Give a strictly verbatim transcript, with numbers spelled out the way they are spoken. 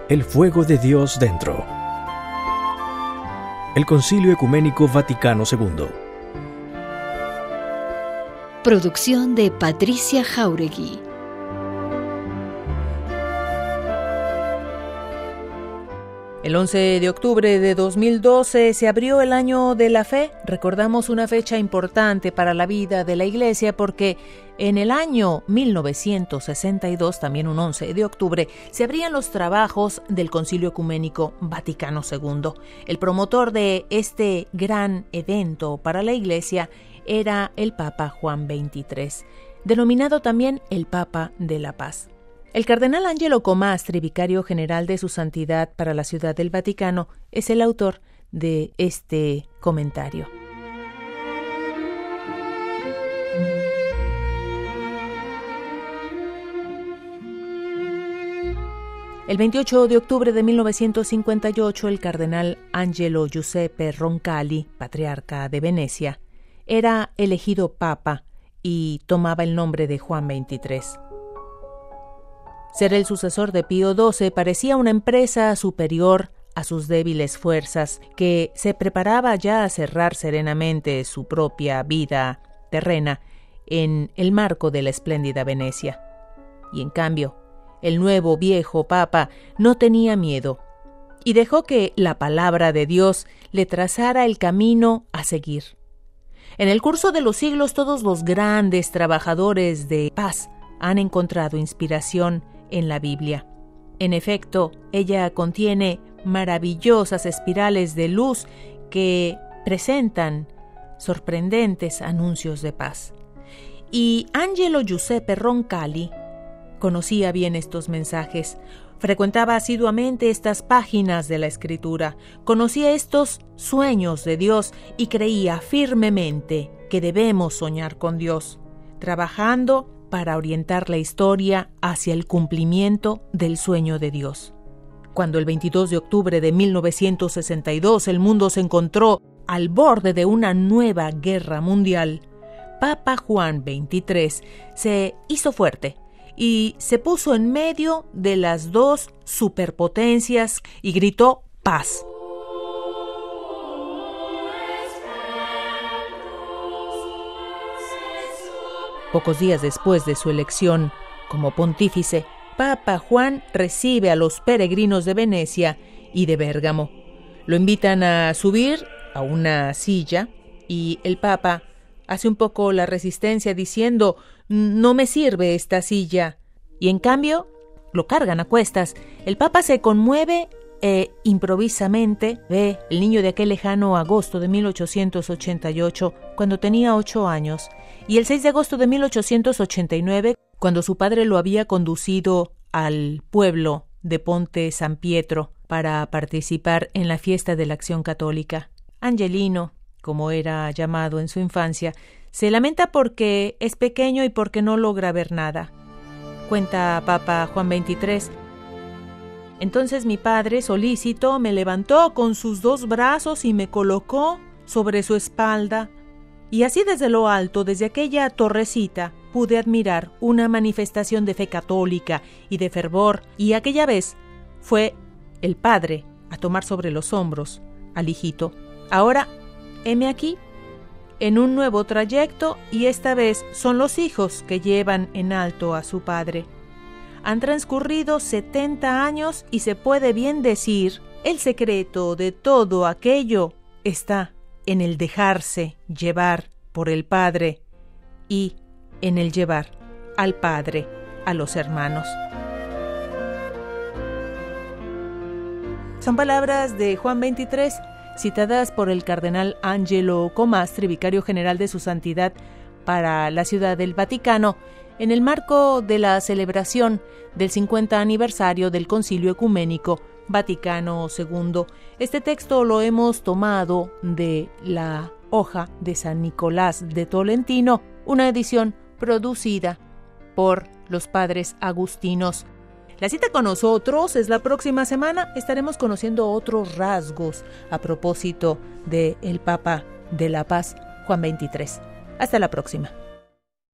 El fuego de Dios dentro. El Concilio Ecuménico Vaticano segundo. Producción de Patricia Jáuregui. El once de octubre de dos mil doce se abrió el Año de la Fe. Recordamos una fecha importante para la vida de la Iglesia porque en el año mil novecientos sesenta y dos, también un once de octubre, se abrían los trabajos del Concilio Ecuménico Vaticano segundo. El promotor de este gran evento para la Iglesia era el Papa Juan veintitrés, denominado también el Papa de la Paz. El cardenal Angelo Comastri, vicario general de su santidad para la Ciudad del Vaticano, es el autor de este comentario. El veintiocho de octubre de mil novecientos cincuenta y ocho, el cardenal Angelo Giuseppe Roncalli, patriarca de Venecia, era elegido papa y tomaba el nombre de Juan veintitrés. Ser el sucesor de Pío doce parecía una empresa superior a sus débiles fuerzas, que se preparaba ya a cerrar serenamente su propia vida terrena en el marco de la espléndida Venecia. Y en cambio, el nuevo viejo papa no tenía miedo y dejó que la palabra de Dios le trazara el camino a seguir. En el curso de los siglos, todos los grandes trabajadores de paz han encontrado inspiración en la Biblia. En efecto, ella contiene maravillosas espirales de luz que presentan sorprendentes anuncios de paz. Y Angelo Giuseppe Roncalli conocía bien estos mensajes, frecuentaba asiduamente estas páginas de la Escritura, conocía estos sueños de Dios y creía firmemente que debemos soñar con Dios, trabajando para orientar la historia hacia el cumplimiento del sueño de Dios. Cuando el veintidós de octubre de mil novecientos sesenta y dos el mundo se encontró al borde de una nueva guerra mundial, Papa Juan veintitrés se hizo fuerte y se puso en medio de las dos superpotencias y gritó paz. Pocos días después de su elección como pontífice, Papa Juan recibe a los peregrinos de Venecia y de Bérgamo. Lo invitan a subir a una silla y el Papa hace un poco la resistencia diciendo: «No me sirve esta silla». Y en cambio lo cargan a cuestas. El Papa se conmueve e improvisamente ve el niño de aquel lejano agosto de mil ochocientos ochenta y ocho, cuando tenía ocho años, y el seis de agosto de mil ochocientos ochenta y nueve, cuando su padre lo había conducido al pueblo de Ponte San Pietro para participar en la fiesta de la Acción Católica. Angelino, como era llamado en su infancia, se lamenta porque es pequeño y porque no logra ver nada. Cuenta Papa Juan veintitrés: «Entonces mi padre, solícito, me levantó con sus dos brazos y me colocó sobre su espalda, y así desde lo alto, desde aquella torrecita, pude admirar una manifestación de fe católica y de fervor, y aquella vez fue el padre a tomar sobre los hombros al hijito. Ahora, heme aquí, en un nuevo trayecto, y esta vez son los hijos que llevan en alto a su padre. Han transcurrido setenta años y se puede bien decir, el secreto de todo aquello está en el dejarse llevar por el Padre y en el llevar al Padre a los hermanos». Son palabras de Juan veintitrés, citadas por el cardenal Angelo Comastri, vicario general de su santidad para la Ciudad del Vaticano, en el marco de la celebración del cincuenta aniversario del Concilio Ecuménico Vaticano segundo. Este texto lo hemos tomado de la hoja de San Nicolás de Tolentino, una edición producida por los padres agustinos. La cita con nosotros es la próxima semana. Estaremos conociendo otros rasgos a propósito del Papa de la Paz, Juan veintitrés. Hasta la próxima.